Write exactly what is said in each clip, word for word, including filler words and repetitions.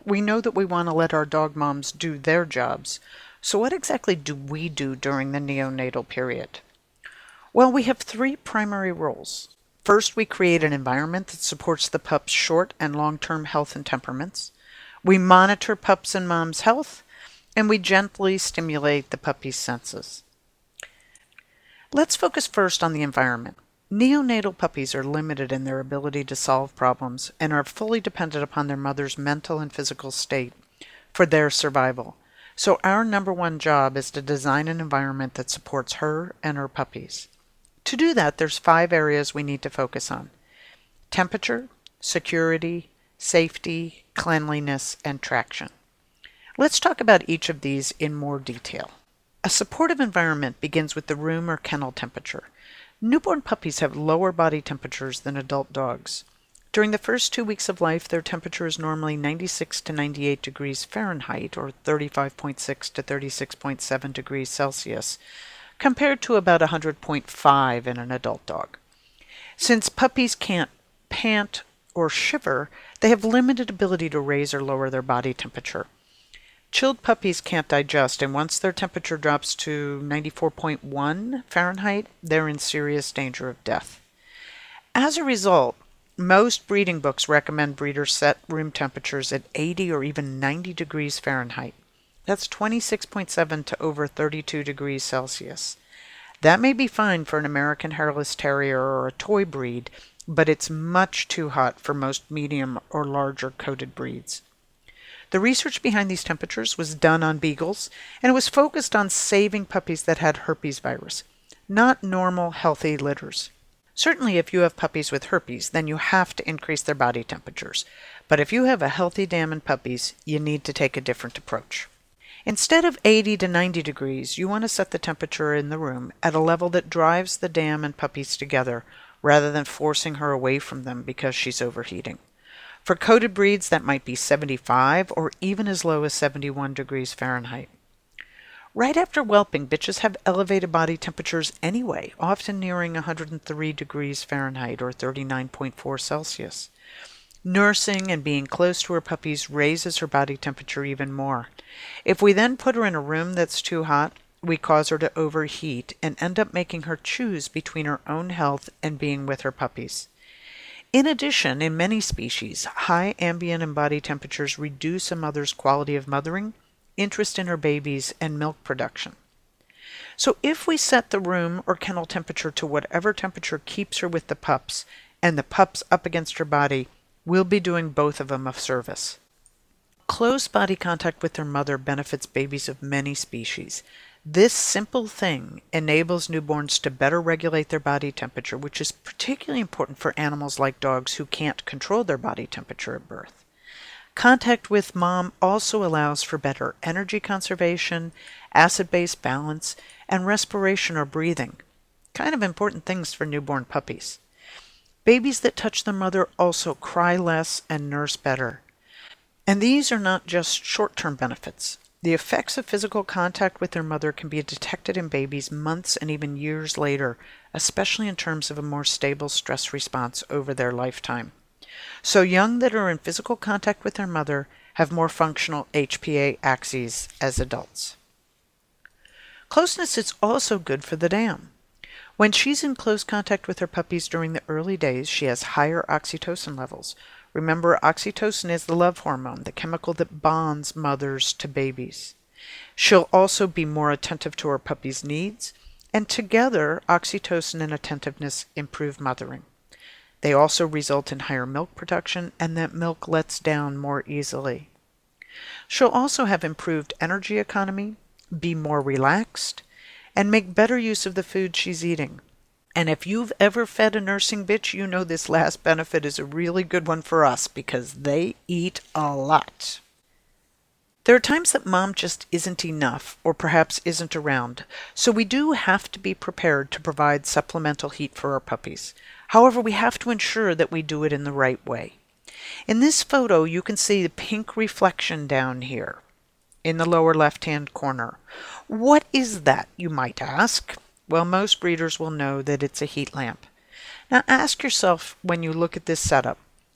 We know that we want to let our dog moms do their jobs. So what exactly do we do during the neonatal period? Well, we have three primary roles. First, we create an environment that supports the pup's short and long-term health and temperaments. We monitor pups and mom's health, and we gently stimulate the puppy's senses. Let's focus first on the environment. Neonatal puppies are limited in their ability to solve problems and are fully dependent upon their mother's mental and physical state for their survival. So our number one job is to design an environment that supports her and her puppies. To do that, there's five areas we need to focus on: temperature, security, safety, cleanliness, and traction. Let's talk about each of these in more detail. A supportive environment begins with the room or kennel temperature. Newborn puppies have lower body temperatures than adult dogs. During the first two weeks of life, their temperature is normally ninety-six to ninety-eight degrees Fahrenheit, or thirty-five point six to thirty-six point seven degrees Celsius, compared to about one hundred point five in an adult dog. Since puppies can't pant or shiver, they have limited ability to raise or lower their body temperature. Chilled puppies can't digest, and once their temperature drops to ninety-four point one Fahrenheit, they're in serious danger of death. As a result, most breeding books recommend breeders set room temperatures at eighty or even ninety degrees Fahrenheit. That's twenty-six point seven to over thirty-two degrees Celsius. That may be fine for an American Hairless Terrier or a toy breed, but it's much too hot for most medium or larger coated breeds. The research behind these temperatures was done on beagles, and it was focused on saving puppies that had herpes virus, not normal, healthy litters. Certainly, if you have puppies with herpes, then you have to increase their body temperatures. But if you have a healthy dam and puppies, you need to take a different approach. Instead of eighty to ninety degrees, you want to set the temperature in the room at a level that drives the dam and puppies together, rather than forcing her away from them because she's overheating. For coated breeds, that might be seventy-five or even as low as seventy-one degrees Fahrenheit. Right after whelping, bitches have elevated body temperatures anyway, often nearing one hundred three degrees Fahrenheit or thirty-nine point four Celsius. Nursing and being close to her puppies raises her body temperature even more. If we then put her in a room that's too hot, we cause her to overheat and end up making her choose between her own health and being with her puppies. In addition, in many species, high ambient and body temperatures reduce a mother's quality of mothering, interest in her babies, and milk production. So if we set the room or kennel temperature to whatever temperature keeps her with the pups, and the pups up against her body, we'll be doing both of them a service. Close body contact with their mother benefits babies of many species. This simple thing enables newborns to better regulate their body temperature, which is particularly important for animals like dogs who can't control their body temperature at birth. Contact with mom also allows for better energy conservation, acid-base balance, and respiration or breathing. Kind of important things for newborn puppies. Babies that touch their mother also cry less and nurse better. And these are not just short-term benefits. The effects of physical contact with their mother can be detected in babies months and even years later, especially in terms of a more stable stress response over their lifetime. So young that are in physical contact with their mother have more functional H P A axes as adults. Closeness is also good for the dam. When she's in close contact with her puppies during the early days, she has higher oxytocin levels. Remember, oxytocin is the love hormone, the chemical that bonds mothers to babies. She'll also be more attentive to her puppy's needs, and together, oxytocin and attentiveness improve mothering. They also result in higher milk production, and that milk lets down more easily. She'll also have improved energy economy, be more relaxed, and make better use of the food she's eating. And if you've ever fed a nursing bitch, you know this last benefit is a really good one for us because they eat a lot. There are times that mom just isn't enough or perhaps isn't around, so we do have to be prepared to provide supplemental heat for our puppies. However, we have to ensure that we do it in the right way. In this photo, you can see the pink reflection down here in the lower left-hand corner. What is that, you might ask? Well, most breeders will know that it's a heat lamp. Now ask yourself when you look at this setup,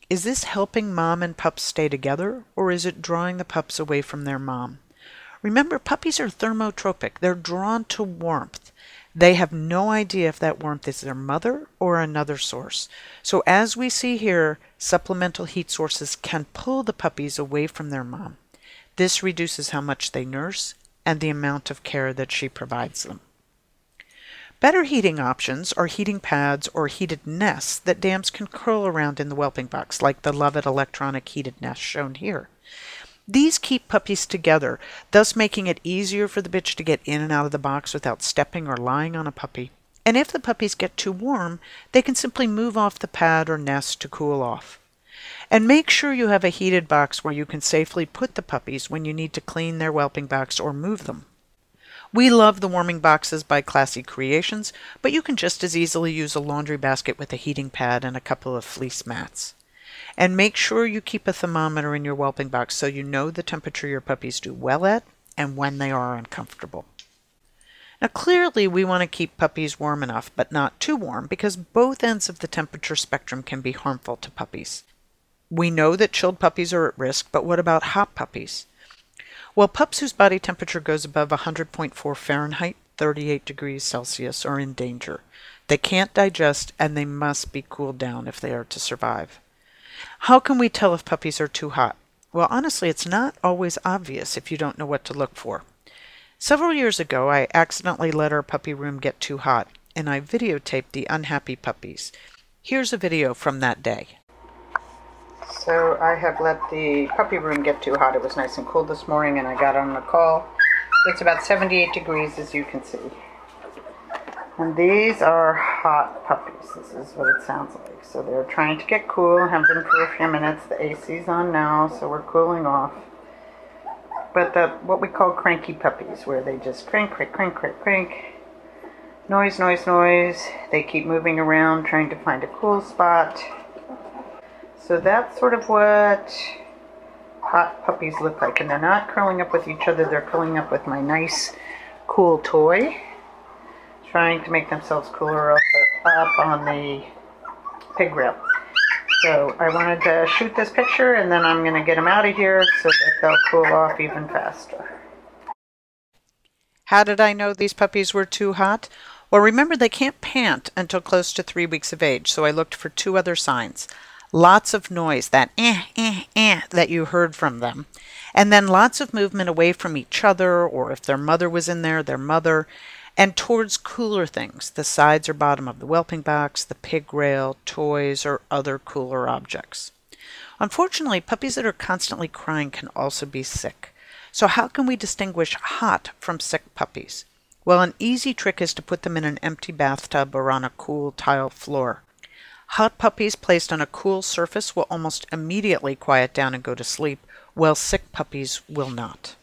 Is this helping mom and pups stay together, or is it drawing the pups away from their mom? Remember, puppies are thermotropic. They're drawn to warmth. They have no idea if that warmth is their mother or another source. So as we see here, supplemental heat sources can pull the puppies away from their mom. This reduces how much they nurse and the amount of care that she provides them. Better heating options are heating pads or heated nests that dams can curl around in the whelping box, like the Lovett electronic heated nest shown here. These keep puppies together, thus making it easier for the bitch to get in and out of the box without stepping or lying on a puppy. And if the puppies get too warm, they can simply move off the pad or nest to cool off. And make sure you have a heated box where you can safely put the puppies when you need to clean their whelping box or move them. We love the warming boxes by Classy Creations, but you can just as easily use a laundry basket with a heating pad and a couple of fleece mats. And make sure you keep a thermometer in your whelping box so you know the temperature your puppies do well at and when they are uncomfortable. Now clearly we want to keep puppies warm enough, but not too warm, because both ends of the temperature spectrum can be harmful to puppies. We know that chilled puppies are at risk, but what about hot puppies? Well, pups whose body temperature goes above one hundred point four Fahrenheit, thirty-eight degrees Celsius, are in danger. They can't digest and they must be cooled down if they are to survive. How can we tell if puppies are too hot? Well, honestly, it's not always obvious if you don't know what to look for. Several years ago, I accidentally let our puppy room get too hot, and I videotaped the unhappy puppies. Here's a video from that day. So I have let the puppy room get too hot. It was nice and cool this morning, and I got on the call. It's about seventy-eight degrees, as you can see. And these are hot puppies. This is what it sounds like. So they're trying to get cool. Have been for a few minutes. The A C's on now, so we're cooling off. But the what we call cranky puppies, where they just crank, crank, crank, crank, crank. Noise, noise, noise. They keep moving around trying to find a cool spot. So that's sort of what hot puppies look like. And they're not curling up with each other. They're curling up with my nice, cool toy, trying to make themselves cooler up, up on the pig rail. So I wanted to shoot this picture, and then I'm going to get them out of here so that they'll cool off even faster. How did I know these puppies were too hot? Well, remember, they can't pant until close to three weeks of age, so I looked for two other signs. Lots of noise, that eh, eh, eh that you heard from them. And then lots of movement away from each other, or if their mother was in there, their mother, and towards cooler things, the sides or bottom of the whelping box, the pig rail, toys, or other cooler objects. Unfortunately, puppies that are constantly crying can also be sick. So how can we distinguish hot from sick puppies? Well, an easy trick is to put them in an empty bathtub or on a cool tile floor. Hot puppies placed on a cool surface will almost immediately quiet down and go to sleep, while sick puppies will not.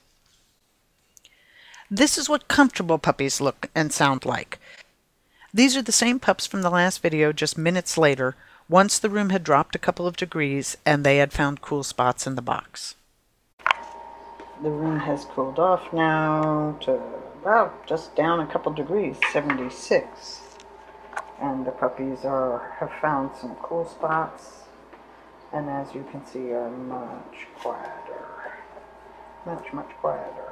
This is what comfortable puppies look and sound like. These are the same pups from the last video just minutes later, once the room had dropped a couple of degrees and they had found cool spots in the box. The room has cooled off now to about just down a couple degrees, seventy-six. And the puppies are have found some cool spots, and as you can see, are much quieter. Much, much quieter.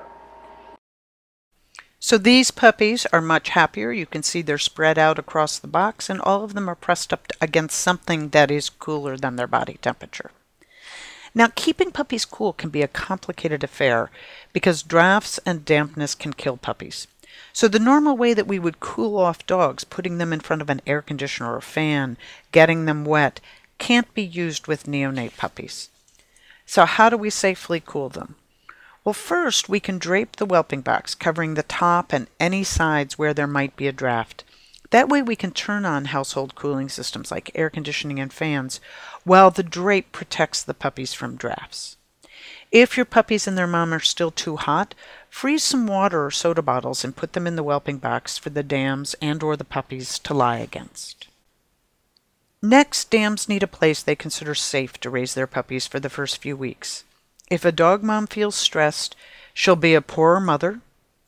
So these puppies are much happier. You can see they're spread out across the box, and all of them are pressed up against something that is cooler than their body temperature. Now, keeping puppies cool can be a complicated affair because drafts and dampness can kill puppies. So the normal way that we would cool off dogs, putting them in front of an air conditioner or fan, getting them wet, can't be used with neonate puppies. So how do we safely cool them? Well, first we can drape the whelping box, covering the top and any sides where there might be a draft. That way we can turn on household cooling systems like air conditioning and fans, while the drape protects the puppies from drafts. If your puppies and their mom are still too hot, freeze some water or soda bottles and put them in the whelping box for the dams and or the puppies to lie against. Next, dams need a place they consider safe to raise their puppies for the first few weeks. If a dog mom feels stressed, she'll be a poorer mother,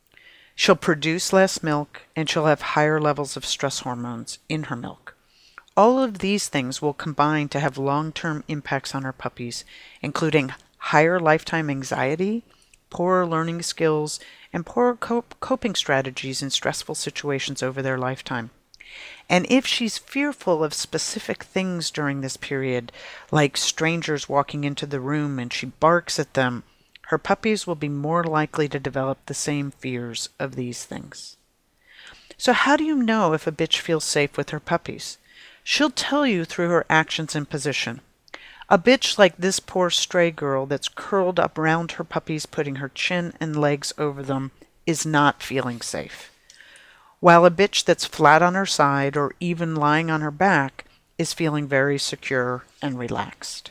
she'll produce less milk, and she'll have higher levels of stress hormones in her milk. All of these things will combine to have long-term impacts on our puppies, including higher lifetime anxiety, poorer learning skills, and poorer cop- coping strategies in stressful situations over their lifetime. And if she's fearful of specific things during this period, like strangers walking into the room and she barks at them, her puppies will be more likely to develop the same fears of these things. So how do you know if a bitch feels safe with her puppies? She'll tell you through her actions and position. A bitch like this poor stray girl that's curled up round her puppies, putting her chin and legs over them, is not feeling safe. While a bitch that's flat on her side or even lying on her back is feeling very secure and relaxed.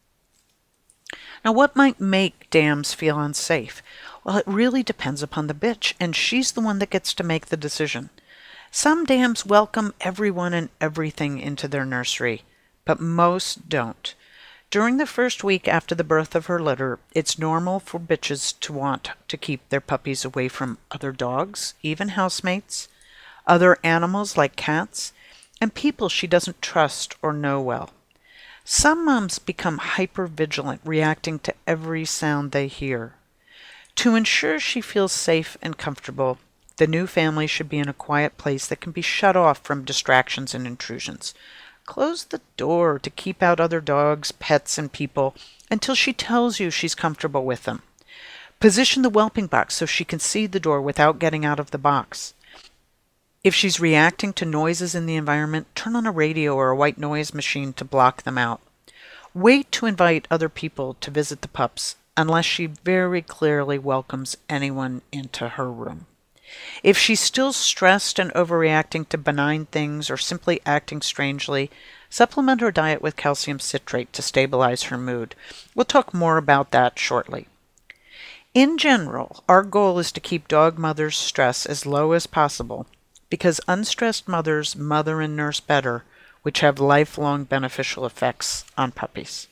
Now, what might make dams feel unsafe? Well, it really depends upon the bitch, and she's the one that gets to make the decision. Some dams welcome everyone and everything into their nursery, but most don't. During the first week after the birth of her litter, it's normal for bitches to want to keep their puppies away from other dogs, even housemates, other animals like cats, and people she doesn't trust or know well. Some moms become hypervigilant, reacting to every sound they hear. To ensure she feels safe and comfortable, the new family should be in a quiet place that can be shut off from distractions and intrusions. Close the door to keep out other dogs, pets, and people until she tells you she's comfortable with them. Position the whelping box so she can see the door without getting out of the box. If she's reacting to noises in the environment, turn on a radio or a white noise machine to block them out. Wait to invite other people to visit the pups unless she very clearly welcomes anyone into her room. If she's still stressed and overreacting to benign things or simply acting strangely, supplement her diet with calcium citrate to stabilize her mood. We'll talk more about that shortly. In general, our goal is to keep dog mothers' stress as low as possible because unstressed mothers mother and nurse better, which have lifelong beneficial effects on puppies.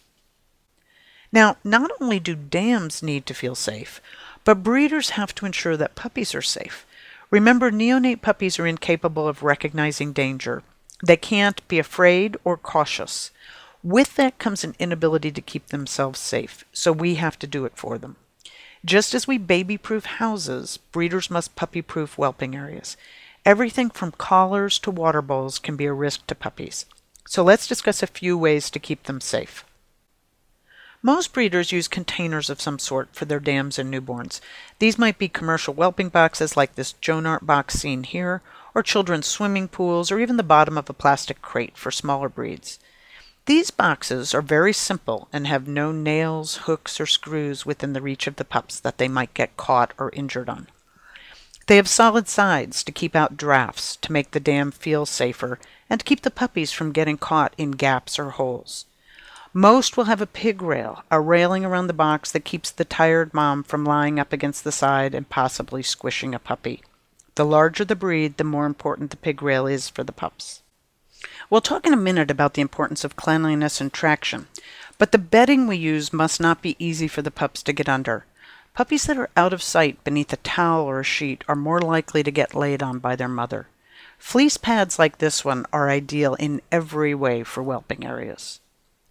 Now, not only do dams need to feel safe, but breeders have to ensure that puppies are safe. Remember, neonate puppies are incapable of recognizing danger. They can't be afraid or cautious. With that comes an inability to keep themselves safe, so we have to do it for them. Just as we baby-proof houses, breeders must puppy-proof whelping areas. Everything from collars to water bowls can be a risk to puppies. So let's discuss a few ways to keep them safe. Most breeders use containers of some sort for their dams and newborns. These might be commercial whelping boxes like this Jonart box seen here, or children's swimming pools, or even the bottom of a plastic crate for smaller breeds. These boxes are very simple and have no nails, hooks, or screws within the reach of the pups that they might get caught or injured on. They have solid sides to keep out drafts, to make the dam feel safer, and to keep the puppies from getting caught in gaps or holes. Most will have a pig rail, a railing around the box that keeps the tired mom from lying up against the side and possibly squishing a puppy. The larger the breed, the more important the pig rail is for the pups. We'll talk in a minute about the importance of cleanliness and traction, but the bedding we use must not be easy for the pups to get under. Puppies that are out of sight beneath a towel or a sheet are more likely to get laid on by their mother. Fleece pads like this one are ideal in every way for whelping areas.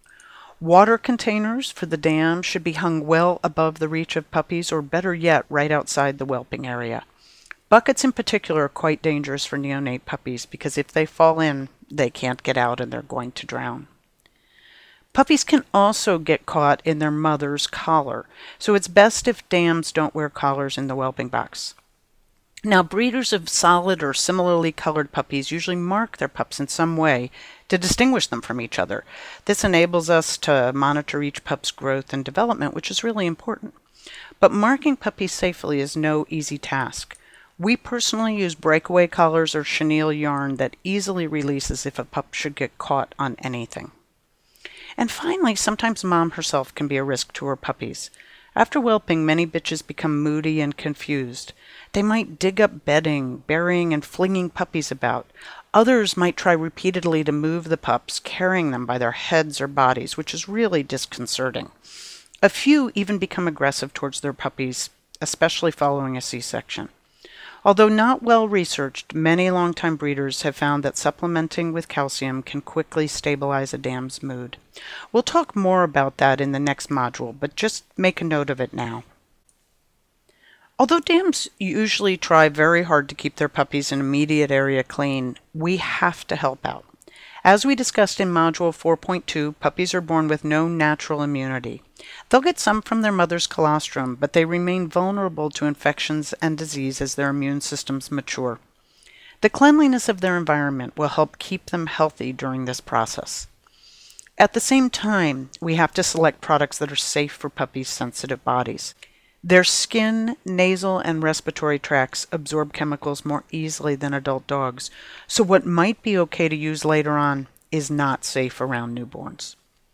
Water containers for the dam should be hung well above the reach of puppies, or better yet, right outside the whelping area. Buckets in particular are quite dangerous for neonate puppies because if they fall in, they can't get out and they're going to drown. Puppies can also get caught in their mother's collar, so it's best if dams don't wear collars in the whelping box. Now, breeders of solid or similarly colored puppies usually mark their pups in some way to distinguish them from each other. This enables us to monitor each pup's growth and development, which is really important. But marking puppies safely is no easy task. We personally use breakaway collars or chenille yarn that easily releases if a pup should get caught on anything. And finally, sometimes mom herself can be a risk to her puppies. After whelping, many bitches become moody and confused. They might dig up bedding, burying and flinging puppies about. Others might try repeatedly to move the pups, carrying them by their heads or bodies, which is really disconcerting. A few even become aggressive towards their puppies, especially following a C-section. Although not well researched, many longtime breeders have found that supplementing with calcium can quickly stabilize a dam's mood. We'll talk more about that in the next module, but just make a note of it now. Although dams usually try very hard to keep their puppies' immediate area clean, we have to help out. As we discussed in Module four point two, puppies are born with no natural immunity. They'll get some from their mother's colostrum, but they remain vulnerable to infections and disease as their immune systems mature. The cleanliness of their environment will help keep them healthy during this process. At the same time, we have to select products that are safe for puppies' sensitive bodies. Their skin, nasal, and respiratory tracts absorb chemicals more easily than adult dogs, so what might be okay to use later on is not safe around newborns.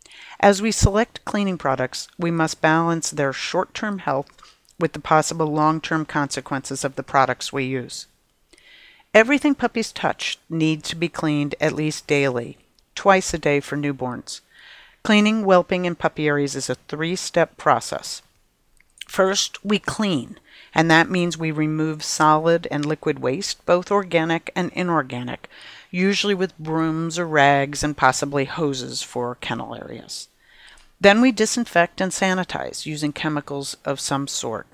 As we select cleaning products, we must balance their short-term health with the possible long-term consequences of the products we use. Everything puppies touch needs to be cleaned at least daily, twice a day for newborns. Cleaning, whelping, and puppy areas is a three-step process. First, we clean, and that means we remove solid and liquid waste, both organic and inorganic, usually with brooms or rags and possibly hoses for kennel areas. Then we disinfect and sanitize using chemicals of some sort.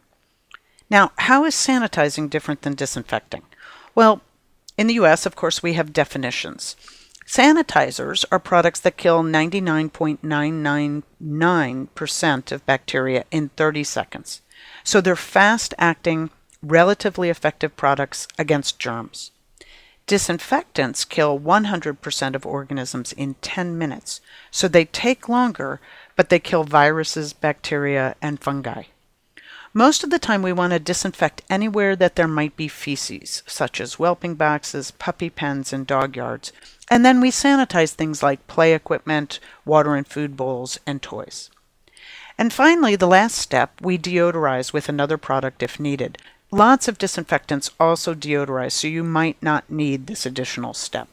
Now, how is sanitizing different than disinfecting? Well, in the U S, of course, we have definitions. Sanitizers are products that kill ninety-nine point nine nine nine percent of bacteria in thirty seconds. So they're fast-acting, relatively effective products against germs. Disinfectants kill one hundred percent of organisms in ten minutes. So they take longer, but they kill viruses, bacteria, and fungi. Most of the time we want to disinfect anywhere that there might be feces, such as whelping boxes, puppy pens, and dog yards. And then we sanitize things like play equipment, water and food bowls, and toys. And finally, the last step, we deodorize with another product if needed. Lots of disinfectants also deodorize, so you might not need this additional step.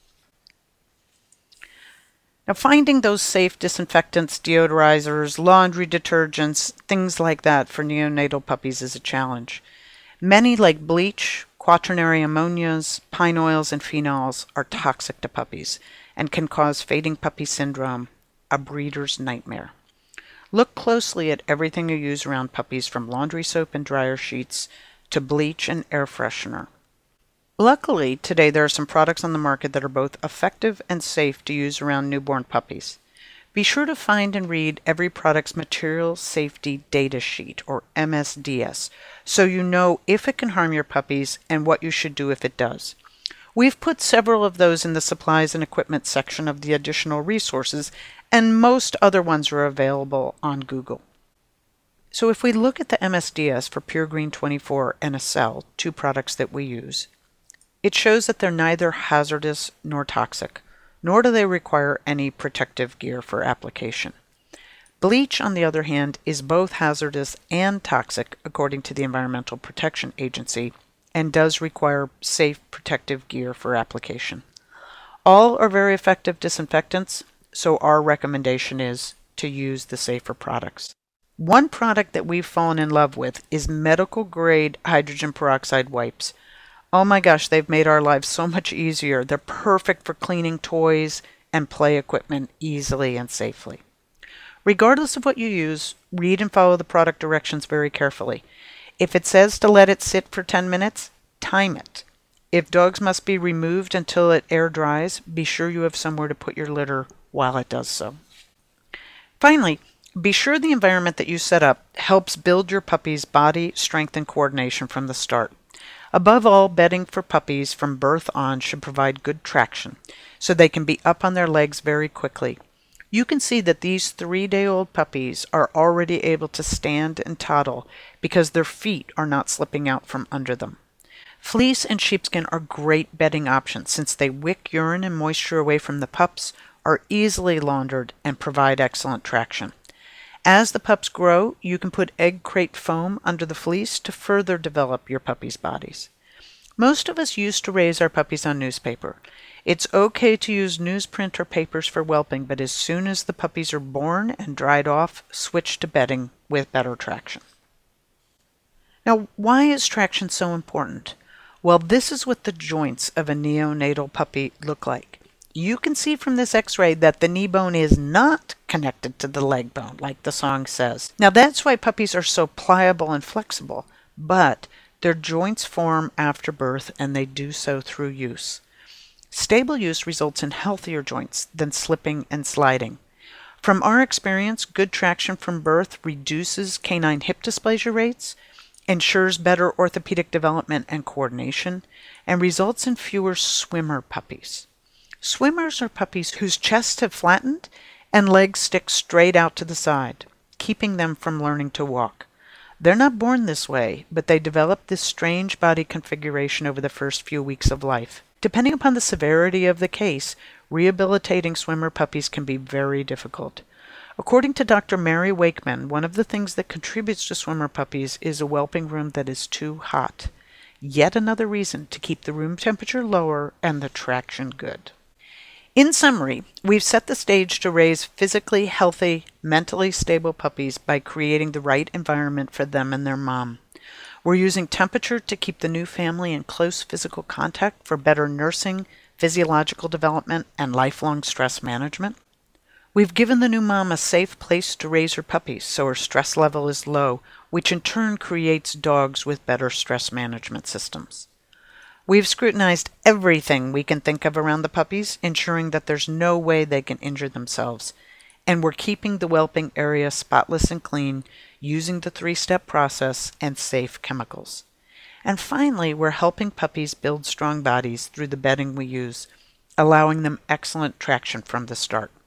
Now, finding those safe disinfectants, deodorizers, laundry detergents, things like that for neonatal puppies is a challenge. Many, like bleach, quaternary ammonias, pine oils, and phenols, are toxic to puppies and can cause fading puppy syndrome, a breeder's nightmare. Look closely at everything you use around puppies, from laundry soap and dryer sheets to bleach and air freshener. Luckily, today there are some products on the market that are both effective and safe to use around newborn puppies. Be sure to find and read every product's Material Safety Data Sheet, or M S D S, so you know if it can harm your puppies and what you should do if it does. We've put several of those in the supplies and equipment section of the additional resources, and most other ones are available on Google. So if we look at the M S D S for Pure Green twenty-four and Acell, two products that we use, it shows that they're neither hazardous nor toxic, nor do they require any protective gear for application. Bleach, on the other hand, is both hazardous and toxic according to the Environmental Protection Agency, and does require safe protective gear for application. All are very effective disinfectants, so our recommendation is to use the safer products. One product that we've fallen in love with is medical-grade hydrogen peroxide wipes. Oh my gosh, they've made our lives so much easier. They're perfect for cleaning toys and play equipment easily and safely. Regardless of what you use, read and follow the product directions very carefully. If it says to let it sit for ten minutes, time it. If dogs must be removed until it air dries, be sure you have somewhere to put your litter while it does so. Finally, be sure the environment that you set up helps build your puppy's body, strength, and coordination from the start. Above all, bedding for puppies from birth on should provide good traction, so they can be up on their legs very quickly. You can see that these three-day-old puppies are already able to stand and toddle because their feet are not slipping out from under them. Fleece and sheepskin are great bedding options since they wick urine and moisture away from the pups, are easily laundered, and provide excellent traction. As the pups grow, you can put egg crate foam under the fleece to further develop your puppies' bodies. Most of us used to raise our puppies on newspaper. It's okay to use newsprint or papers for whelping, but as soon as the puppies are born and dried off, switch to bedding with better traction. Now, why is traction so important? Well, this is what the joints of a neonatal puppy look like. You can see from this x-ray that the knee bone is not connected to the leg bone, like the song says. Now that's why puppies are so pliable and flexible, but their joints form after birth and they do so through use. Stable use results in healthier joints than slipping and sliding. From our experience, good traction from birth reduces canine hip dysplasia rates, ensures better orthopedic development and coordination, and results in fewer swimmer puppies. Swimmers are puppies whose chests have flattened and legs stick straight out to the side, keeping them from learning to walk. They're not born this way, but they develop this strange body configuration over the first few weeks of life. Depending upon the severity of the case, rehabilitating swimmer puppies can be very difficult. According to Doctor Mary Wakeman, one of the things that contributes to swimmer puppies is a whelping room that is too hot. Yet another reason to keep the room temperature lower and the traction good. In summary, we've set the stage to raise physically healthy, mentally stable puppies by creating the right environment for them and their mom. We're using temperature to keep the new family in close physical contact for better nursing, physiological development, and lifelong stress management. We've given the new mom a safe place to raise her puppies so her stress level is low, which in turn creates dogs with better stress management systems. We've scrutinized everything we can think of around the puppies, ensuring that there's no way they can injure themselves. And we're keeping the whelping area spotless and clean, using the three-step process and safe chemicals. And finally, we're helping puppies build strong bodies through the bedding we use, allowing them excellent traction from the start.